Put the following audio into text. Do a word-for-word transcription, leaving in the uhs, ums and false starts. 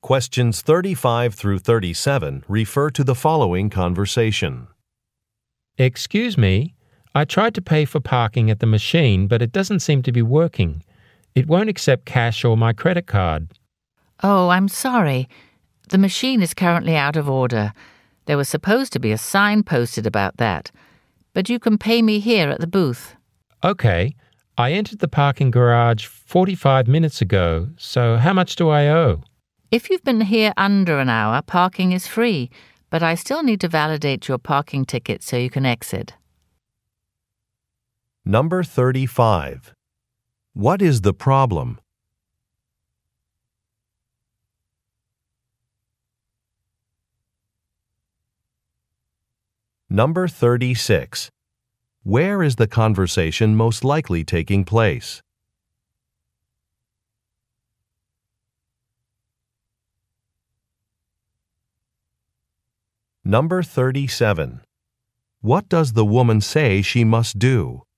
Questions thirty-five through thirty-seven refer to the following conversation. Excuse me, I tried to pay for parking at the machine, but it doesn't seem to be working. It won't accept cash or my credit card. Oh, I'm sorry. The machine is currently out of order. There was supposed to be a sign posted about that. But you can pay me here at the booth. Okay, I entered the parking garage forty-five minutes ago, so how much do I owe? If you've been here under an hour, parking is free, but I still need to validate your parking ticket so you can exit. Number thirty-five. What is the problem? Number thirty-six. Where is the conversation most likely taking place? Number thirty-seven. What does the woman say she must do?